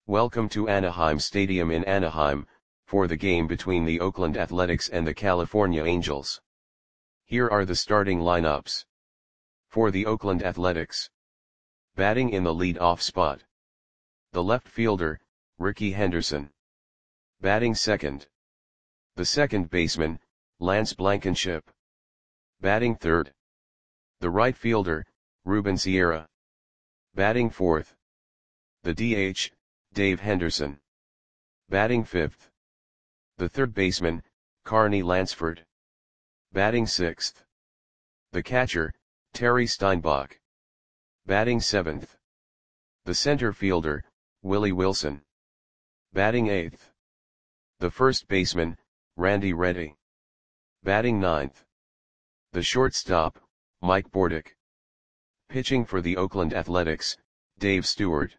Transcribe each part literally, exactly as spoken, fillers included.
Welcome to Anaheim Stadium in Anaheim, for the game between the Oakland Athletics and the California Angels. Here are the starting lineups. For the Oakland Athletics. Batting in the lead-off spot. The left fielder, Rickey Henderson. Batting second. The second baseman, Lance Blankenship. Batting third. The right fielder, Ruben Sierra. Batting fourth. The D H, Dave Henderson. Batting fifth. The third baseman, Carney Lansford. Batting sixth. The catcher, Terry Steinbach. Batting seventh. The center fielder, Willie Wilson. Batting eighth. The first baseman, Randy Reddy. Batting ninth. The shortstop, Mike Bordick. Pitching for the Oakland Athletics, Dave Stewart.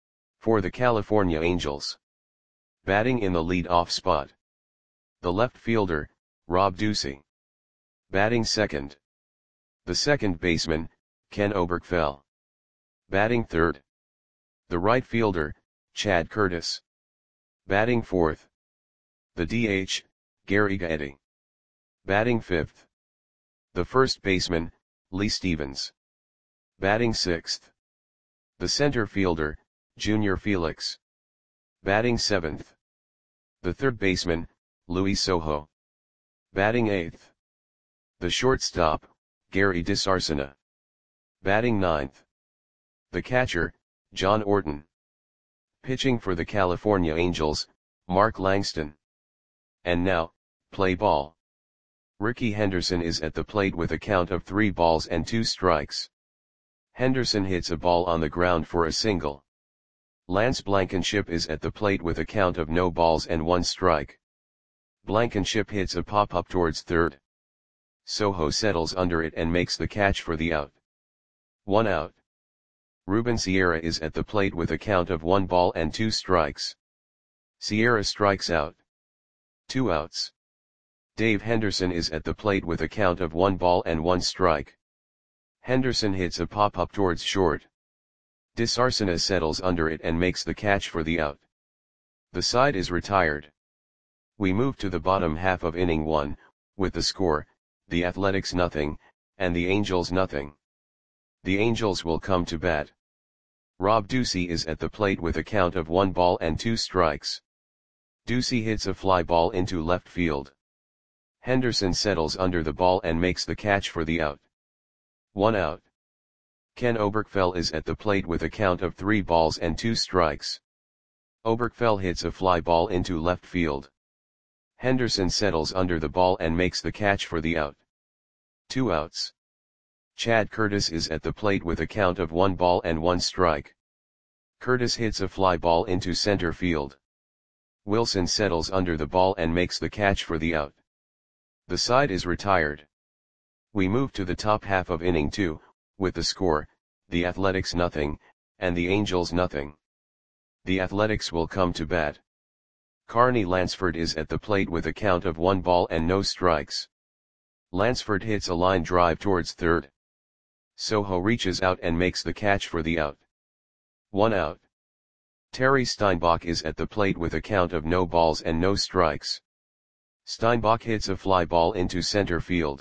For the California Angels. Batting in the lead-off spot. The left fielder, Rob Ducey. Batting second. The second baseman, Ken Oberkfell. Batting third. The right fielder, Chad Curtis. Batting fourth. The D H, Gary Gaetti. Batting fifth. The first baseman, Lee Stevens. Batting sixth. The center fielder, Junior Felix. Batting seventh. The third baseman, Luis Sojo. Batting eighth. The shortstop, Gary DiSarcina. Batting ninth. The catcher, John Orton. Pitching for the California Angels, Mark Langston. And now, play ball. Rickey Henderson is at the plate with a count of three balls and two strikes. Henderson hits a ball on the ground for a single. Lance Blankenship is at the plate with a count of no balls and one strike. Blankenship hits a pop-up towards third. Sojo settles under it and makes the catch for the out. One out. Ruben Sierra is at the plate with a count of one ball and two strikes. Sierra strikes out. Two outs. Dave Henderson is at the plate with a count of one ball and one strike. Henderson hits a pop-up towards short. DiSarcina settles under it and makes the catch for the out. The side is retired. We move to the bottom half of inning one, with the score, the Athletics nothing, and the Angels nothing. The Angels will come to bat. Rob Ducey is at the plate with a count of one ball and two strikes. Ducey hits a fly ball into left field. Henderson settles under the ball and makes the catch for the out. One out. Ken Oberkfell is at the plate with a count of three balls and two strikes. Oberkfell hits a fly ball into left field. Henderson settles under the ball and makes the catch for the out. Two outs. Chad Curtis is at the plate with a count of one ball and one strike. Curtis hits a fly ball into center field. Wilson settles under the ball and makes the catch for the out. The side is retired. We move to the top half of inning two, with the score, the Athletics nothing, and the Angels nothing. The Athletics will come to bat. Carney Lansford is at the plate with a count of one ball and no strikes. Lansford hits a line drive towards third. Sojo reaches out and makes the catch for the out. One out. Terry Steinbach is at the plate with a count of no balls and no strikes. Steinbach hits a fly ball into center field.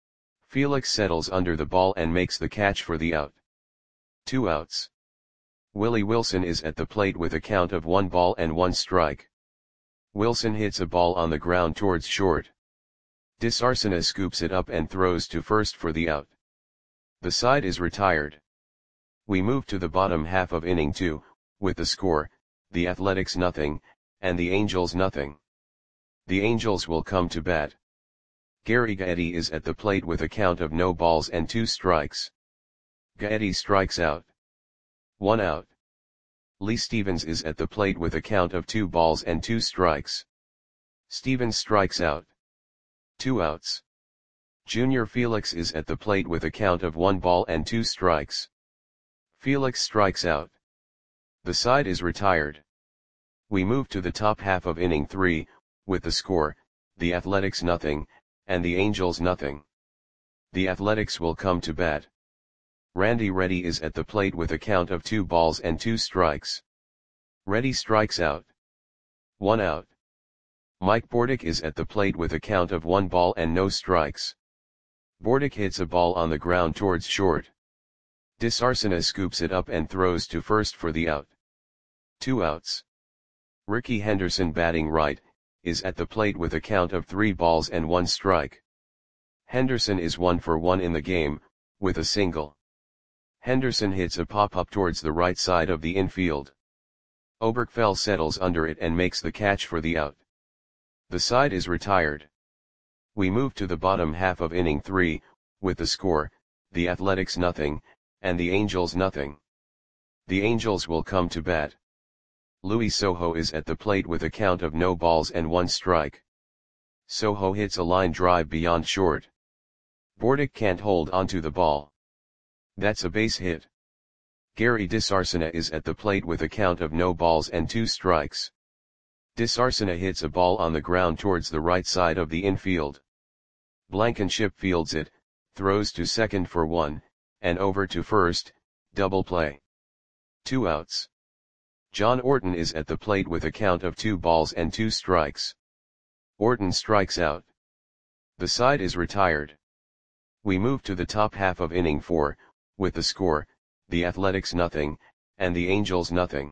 Felix settles under the ball and makes the catch for the out. Two outs. Willie Wilson is at the plate with a count of one ball and one strike. Wilson hits a ball on the ground towards short. DiSarcina scoops it up and throws to first for the out. The side is retired. We move to the bottom half of inning two, with the score, the Athletics nothing, and the Angels nothing. The Angels will come to bat. Gary Gaetti is at the plate with a count of no balls and two strikes. Gaetti strikes out. One out. Lee Stevens is at the plate with a count of two balls and two strikes. Stevens strikes out. Two outs. Junior Felix is at the plate with a count of one ball and two strikes. Felix strikes out. The side is retired. We move to the top half of inning three, with the score, the Athletics nothing, and the Angels nothing. The Athletics will come to bat. Randy Reddy is at the plate with a count of two balls and two strikes. Reddy strikes out. One out. Mike Bordick is at the plate with a count of one ball and no strikes. Bordick hits a ball on the ground towards short. Disarsena scoops it up and throws to first for the out. Two outs. Ricky Henderson, batting right, is at the plate with a count of three balls and one strike. Henderson is one for one in the game, with a single. Henderson hits a pop-up towards the right side of the infield. Oberkfell settles under it and makes the catch for the out. The side is retired. We move to the bottom half of inning three, with the score, the Athletics nothing, and the Angels nothing. The Angels will come to bat. Louis Soho is at the plate with a count of no balls and one strike. Soho hits a line drive beyond short. Bordick can't hold onto the ball. That's a base hit. Gary Disarsena is at the plate with a count of no balls and two strikes. Disarsena hits a ball on the ground towards the right side of the infield. Blankenship fields it, throws to second for one, and over to first, double play. Two outs. John Orton is at the plate with a count of two balls and two strikes. Orton strikes out. The side is retired. We move to the top half of inning four, with the score, the Athletics nothing, and the Angels nothing.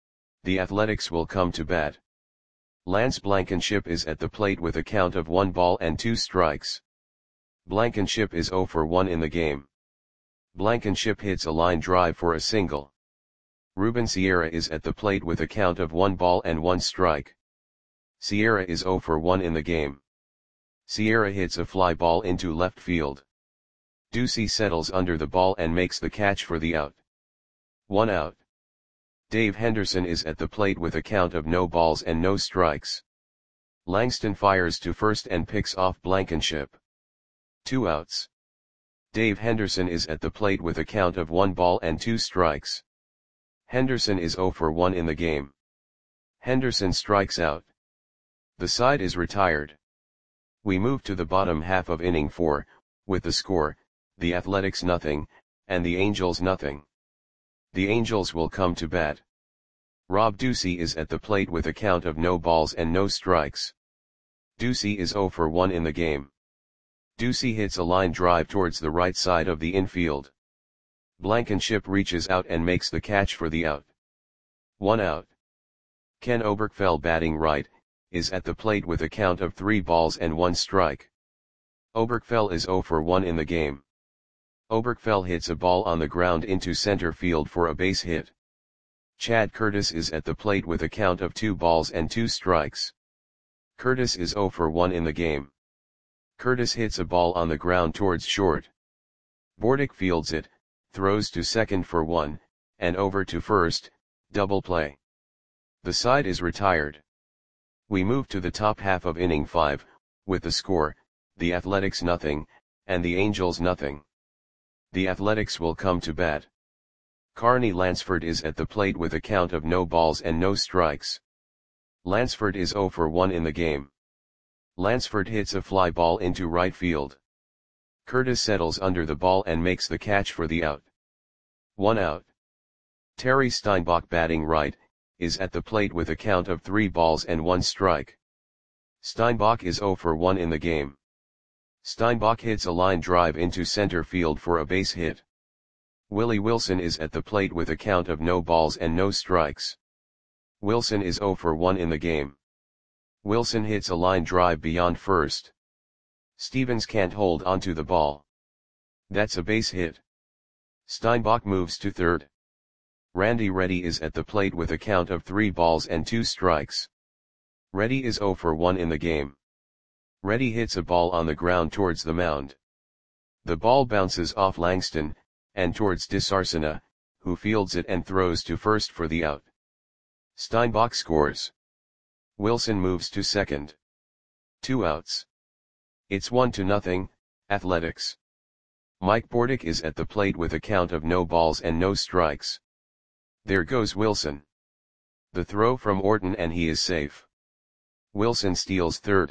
The Athletics will come to bat. Lance Blankenship is at the plate with a count of one ball and two strikes. Blankenship is zero for one in the game. Blankenship hits a line drive for a single. Ruben Sierra is at the plate with a count of one ball and one strike. Sierra is zero for one in the game. Sierra hits a fly ball into left field. Ducey settles under the ball and makes the catch for the out. One out. Dave Henderson is at the plate with a count of no balls and no strikes. Langston fires to first and picks off Blankenship. Two outs. Dave Henderson is at the plate with a count of one ball and two strikes. Henderson is zero for one in the game. Henderson strikes out. The side is retired. We move to the bottom half of inning four, with the score, the Athletics nothing, and the Angels nothing. The Angels will come to bat. Rob Ducey is at the plate with a count of no balls and no strikes. Ducey is zero for one in the game. Ducey hits a line drive towards the right side of the infield. Blankenship reaches out and makes the catch for the out. One out. Ken Oberkfell, batting right, is at the plate with a count of three balls and one strike. Oberkfell is zero for one in the game. Oberkfell hits a ball on the ground into center field for a base hit. Chad Curtis is at the plate with a count of two balls and two strikes. Curtis is zero for one in the game. Curtis hits a ball on the ground towards short. Bordick fields it, throws to second for one, and over to first, double play. The side is retired. We move to the top half of inning five, with the score, the Athletics nothing, and the Angels nothing. The Athletics will come to bat. Carney Lansford is at the plate with a count of no balls and no strikes. Lansford is zero for one in the game. Lansford hits a fly ball into right field. Curtis settles under the ball and makes the catch for the out. One out. Terry Steinbach, batting right, is at the plate with a count of three balls and one strike. Steinbach is zero for one in the game. Steinbach hits a line drive into center field for a base hit. Willie Wilson is at the plate with a count of no balls and no strikes. Wilson is zero for one in the game. Wilson hits a line drive beyond first. Stevens can't hold onto the ball. That's a base hit. Steinbach moves to third. Randy Reddy is at the plate with a count of three balls and two strikes. Reddy is zero for one in the game. Reddy hits a ball on the ground towards the mound. The ball bounces off Langston, and towards Disarsena, who fields it and throws to first for the out. Steinbach scores. Wilson moves to second. Two outs. It's one to nothing, Athletics. Mike Bordick is at the plate with a count of no balls and no strikes. There goes Wilson. The throw from Orton and he is safe. Wilson steals third.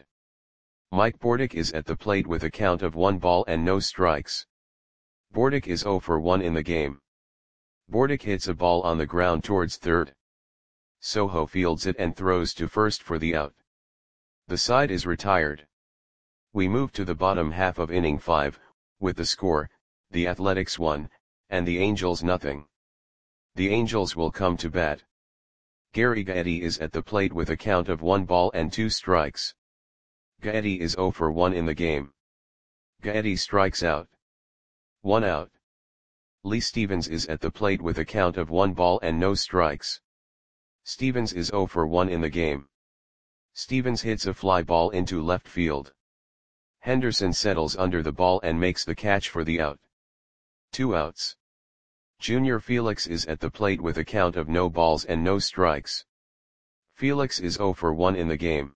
Mike Bordick is at the plate with a count of one ball and no strikes. Bordick is zero for one in the game. Bordick hits a ball on the ground towards third. Soho fields it and throws to first for the out. The side is retired. We move to the bottom half of inning five, with the score, the Athletics one, and the Angels nothing. The Angels will come to bat. Gary Gaetti is at the plate with a count of one ball and two strikes. Gaetti is zero for one in the game. Gaetti strikes out. One out. Lee Stevens is at the plate with a count of one ball and no strikes. Stevens is zero for one in the game. Stevens hits a fly ball into left field. Henderson settles under the ball and makes the catch for the out. Two outs. Junior Felix is at the plate with a count of no balls and no strikes. Felix is zero for one in the game.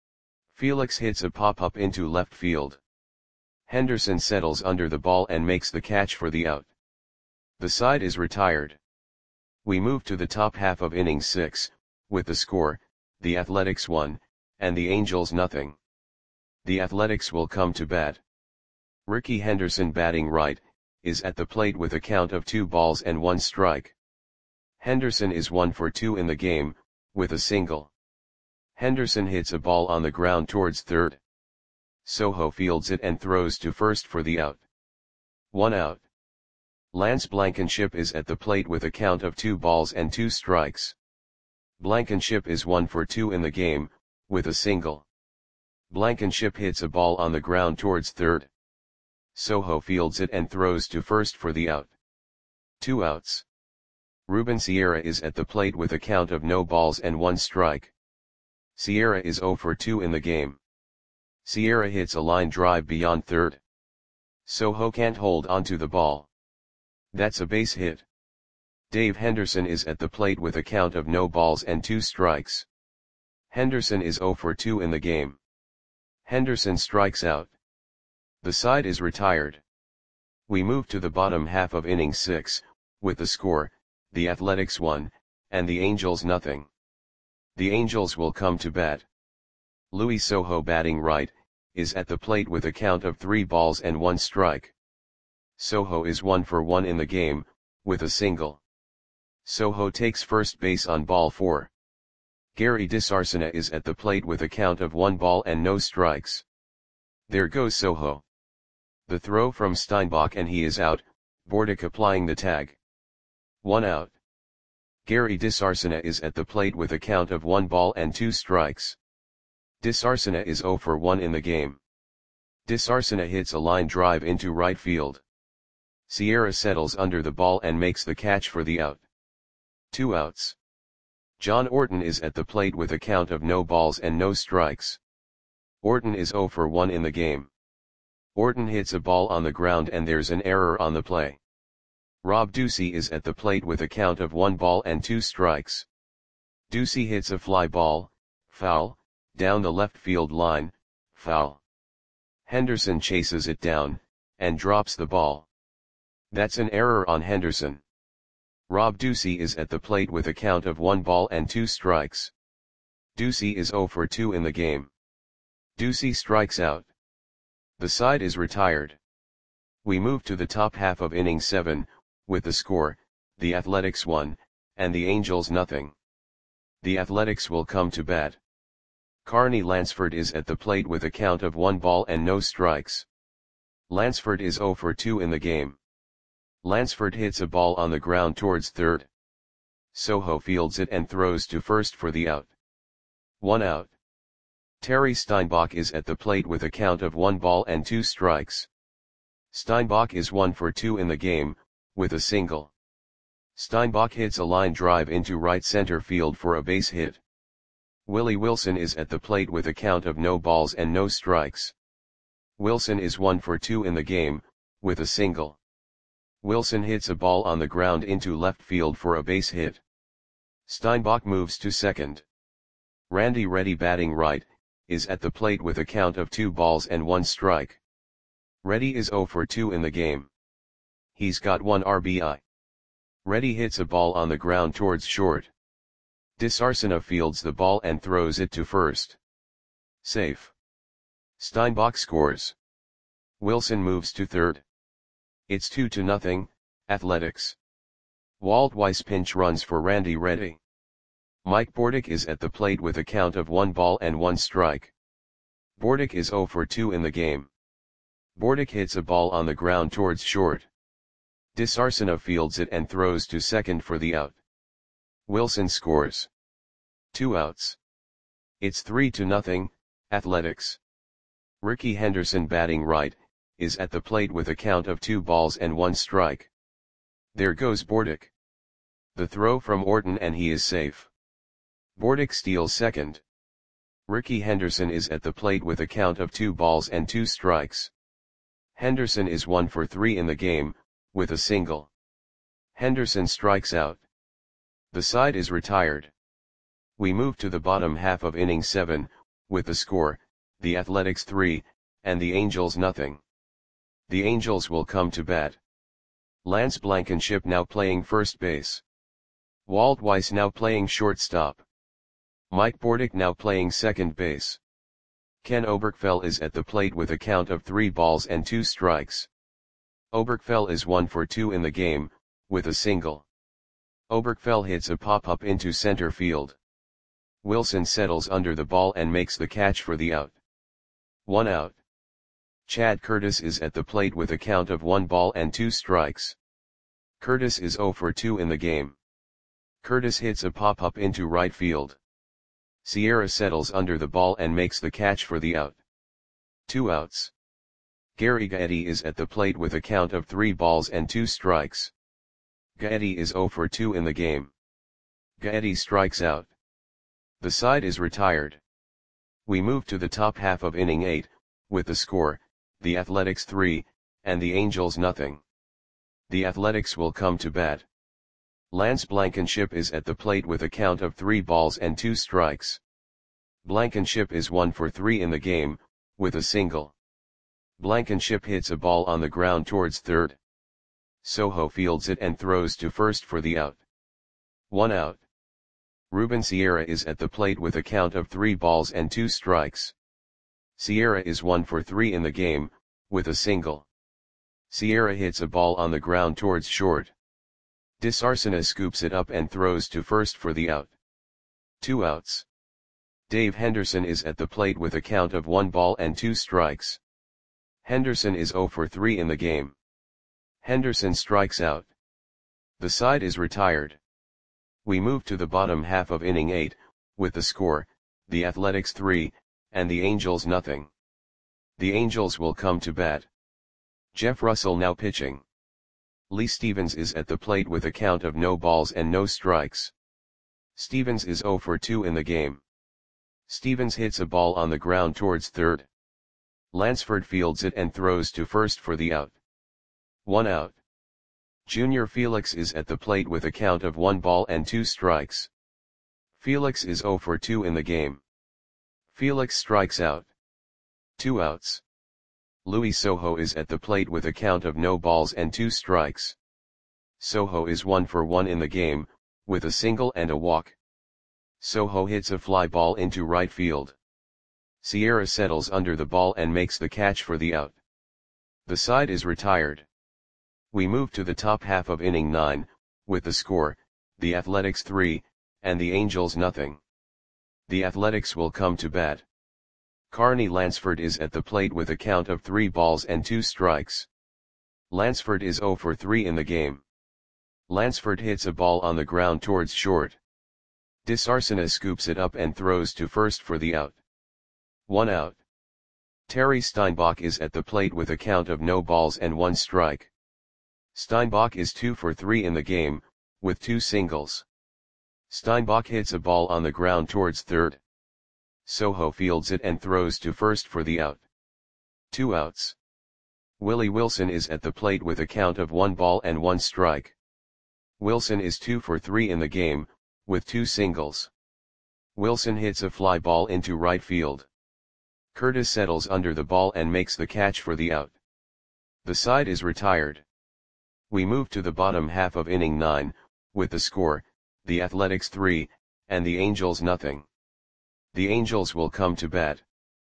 Felix hits a pop-up into left field. Henderson settles under the ball and makes the catch for the out. The side is retired. We move to the top half of inning six, with the score, the Athletics one, and the Angels nothing. The Athletics will come to bat. Ricky Henderson, batting right, is at the plate with a count of two balls and one strike. Henderson is one for two in the game, with a single. Henderson hits a ball on the ground towards third. Soho fields it and throws to first for the out. One out. Lance Blankenship is at the plate with a count of two balls and two strikes. Blankenship is one for two in the game, with a single. Blankenship hits a ball on the ground towards third. Soho fields it and throws to first for the out. Two outs. Ruben Sierra is at the plate with a count of no balls and one strike. Sierra is zero for two in the game. Sierra hits a line drive beyond third. Soho can't hold onto the ball. That's a base hit. Dave Henderson is at the plate with a count of no balls and two strikes. Henderson is zero for two in the game. Henderson strikes out. The side is retired. We move to the bottom half of inning six, with the score, the Athletics one, and the Angels nothing. The Angels will come to bat. Louis Soho, batting right, is at the plate with a count of three balls and one strike. Soho is one for one in the game, with a single. Soho takes first base on ball four. Gary DeSarcina is at the plate with a count of one ball and no strikes. There goes Soho. The throw from Steinbach and he is out, Bordick applying the tag. One out. Gary DeSarcina is at the plate with a count of one ball and two strikes. DeSarcina is zero for one in the game. DeSarcina hits a line drive into right field. Sierra settles under the ball and makes the catch for the out. Two outs. John Orton is at the plate with a count of no balls and no strikes. Orton is zero for one in the game. Orton hits a ball on the ground and there's an error on the play. Rob Ducey is at the plate with a count of one ball and two strikes. Ducey hits a fly ball, foul, down the left field line, foul. Henderson chases it down, and drops the ball. That's an error on Henderson. Rob Ducey is at the plate with a count of one ball and two strikes. Ducey is zero for two in the game. Ducey strikes out. The side is retired. We move to the top half of inning seven, with the score, the Athletics one, and the Angels nothing. The Athletics will come to bat. Carney Lansford is at the plate with a count of one ball and no strikes. Lansford is zero for two in the game. Lansford hits a ball on the ground towards third. Soho fields it and throws to first for the out. One out. Terry Steinbach is at the plate with a count of one ball and two strikes. Steinbach is one for two in the game, with a single. Steinbach hits a line drive into right center field for a base hit. Willie Wilson is at the plate with a count of no balls and no strikes. Wilson is one for two in the game, with a single. Wilson hits a ball on the ground into left field for a base hit. Steinbach moves to second. Randy Reddy, batting right, is at the plate with a count of two balls and one strike. Reddy is zero for two in the game. He's got one R B I. Reddy hits a ball on the ground towards short. DeSarcina fields the ball and throws it to first. Safe. Steinbach scores. Wilson moves to third. It's two to nothing, Athletics. Walt Weiss pinch runs for Randy Reddy. Mike Bordick is at the plate with a count of one ball and one strike. Bordick is zero for two in the game. Bordick hits a ball on the ground towards short. Disarsena fields it and throws to second for the out. Wilson scores. Two outs. It's three to nothing, Athletics. Ricky Henderson, batting right, is at the plate with a count of two balls and one strike. There goes Bordick. The throw from Orton and he is safe. Bordick steals second. Ricky Henderson is at the plate with a count of two balls and two strikes. Henderson is one for three in the game, with a single. Henderson strikes out. The side is retired. We move to the bottom half of inning seven, with the score, the Athletics three, and the Angels nothing. The Angels will come to bat. Lance Blankenship now playing first base. Walt Weiss now playing shortstop. Mike Bordick now playing second base. Ken Oberkfell is at the plate with a count of three balls and two strikes. Oberkfell is one for two in the game, with a single. Oberkfell hits a pop-up into center field. Wilson settles under the ball and makes the catch for the out. One out. Chad Curtis is at the plate with a count of one ball and two strikes. Curtis is zero for two in the game. Curtis hits a pop-up into right field. Sierra settles under the ball and makes the catch for the out. Two outs. Gary Gaetti is at the plate with a count of three balls and two strikes. Gaetti is zero for two in the game. Gaetti strikes out. The side is retired. We move to the top half of inning eight, with the score, the Athletics three, and the Angels nothing. The Athletics will come to bat. Lance Blankenship is at the plate with a count of three balls and two strikes. Blankenship is one for three in the game, with a single. Blankenship hits a ball on the ground towards third. Soho fields it and throws to first for the out. One out. Ruben Sierra is at the plate with a count of three balls and two strikes. Sierra is one for three in the game, with a single. Sierra hits a ball on the ground towards short. Disarsena scoops it up and throws to first for the out. Two outs. Dave Henderson is at the plate with a count of one ball and two strikes. Henderson is zero for three in the game. Henderson strikes out. The side is retired. We move to the bottom half of inning eight, with the score, the Athletics three, and the Angels nothing. The Angels will come to bat. Jeff Russell now pitching. Lee Stevens is at the plate with a count of no balls and no strikes. Stevens is zero for two in the game. Stevens hits a ball on the ground towards third. Lansford fields it and throws to first for the out. One out. Junior Felix is at the plate with a count of one ball and two strikes. Felix is zero for two in the game. Felix strikes out. Two outs. Louis Soho is at the plate with a count of no balls and two strikes. Soho is one for one in the game, with a single and a walk. Soho hits a fly ball into right field. Sierra settles under the ball and makes the catch for the out. The side is retired. We move to the top half of inning nine, with the score, the Athletics three, and the Angels nothing. The Athletics will come to bat. Carney Lansford is at the plate with a count of three balls and two strikes. Lansford is zero for three in the game. Lansford hits a ball on the ground towards short. Disarsena scoops it up and throws to first for the out. One out. Terry Steinbach is at the plate with a count of no balls and one strike. Steinbach is two for three in the game, with two singles. Steinbach hits a ball on the ground towards third. Soho fields it and throws to first for the out. Two outs. Willie Wilson is at the plate with a count of one ball and one strike. Wilson is two for three in the game, with two singles. Wilson hits a fly ball into right field. Curtis settles under the ball and makes the catch for the out. The side is retired. We move to the bottom half of inning nine, with the score, the Athletics three, and the Angels nothing. The Angels will come to bat.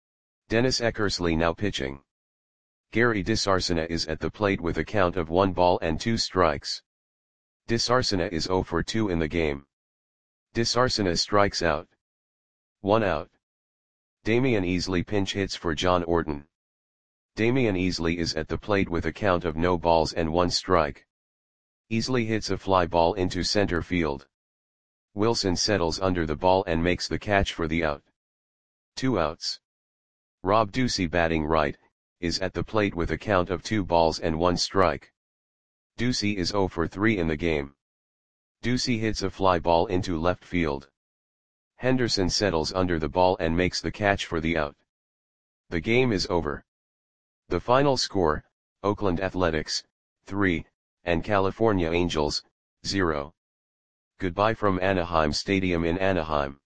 Dennis Eckersley now pitching. Gary Disarsena is at the plate with a count of one ball and two strikes. Disarsena is zero for two in the game. DeSarcina strikes out. One out. Damian Easley pinch hits for John Orton. Damian Easley is at the plate with a count of no balls and one strike. Easley hits a fly ball into center field. Wilson settles under the ball and makes the catch for the out. Two outs. Rob Ducey batting right, is at the plate with a count of two balls and one strike. Ducey is zero for three in the game. Ducey hits a fly ball into left field. Henderson settles under the ball and makes the catch for the out. The game is over. The final score, Oakland Athletics, three, and California Angels, zero. Goodbye from Anaheim Stadium in Anaheim.